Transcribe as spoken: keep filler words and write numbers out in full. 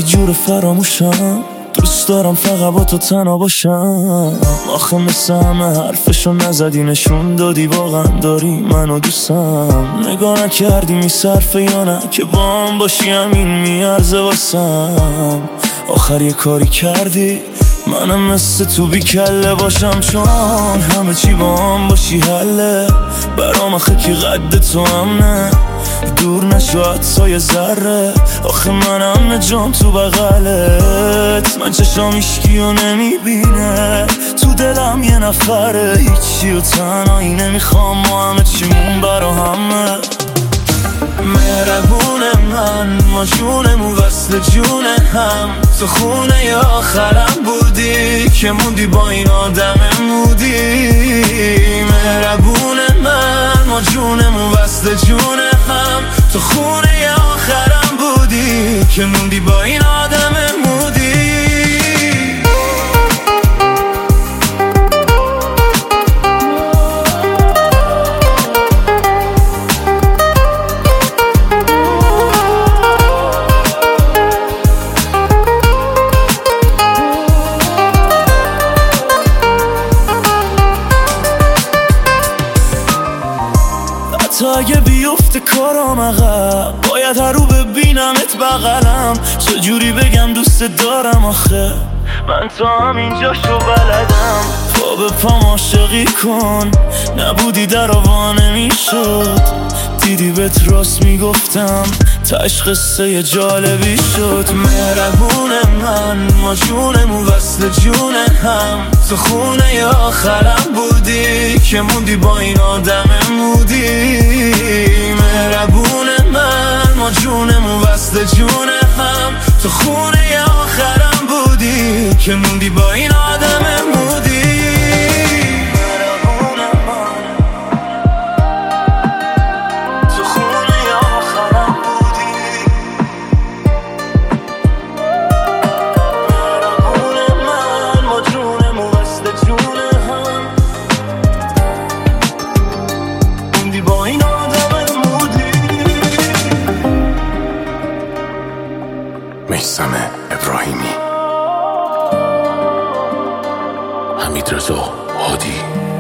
هیچ جور فراموشم، دوست دارم فقط با تو تنها باشم. آخه مثل همه حرفشو نزدی، نشون دادی واقعا داری منو دوستم. نگاه نکردی میصرفه یا نه که با هم باشی همین میارزه واسم. آخر یه کاری کردی منم مثل تو بی کله باشم، چون همه چی با هم باشی حله برام. آخه که قد تو هم نه دور نشو حتی یه ذره. آخه منم جام تو بغلت، من چشام ایشکی و نمیبینه، تو دلم یه نفره هیچی و تنهایی نمیخوام، ما همه چیمون برا همه. مهربون من ما جونمون وصل جون هم، تو خونه ی آخرم بودی که موندی با این آدم مودی. مهربون من ما جونمون وصل جون هم، تو خونه ی آخرم بودی که موندی با این آدم مودی. تا اگه بیفته کارام عقب، باید هر رو ببینمت بغلم. چجوری بگم دوست دارم آخه من تا همینجا شو بلدم. پا به پام عاشقی کن، نبودی در آوا نمیشد. دیدی بهت راست میگفتم، تاش قصه جالبی شد. مهربون من ما جونمون وصل جون هم، تو خونه ی آخرم بودی که موندی با این آدم مودی. مهربون من ما جونمون وصل جون هم، تو خونه ی آخرم بودی که موندی با این آدم مودی. میثم ابراهیمی، حمیدرضا هادی.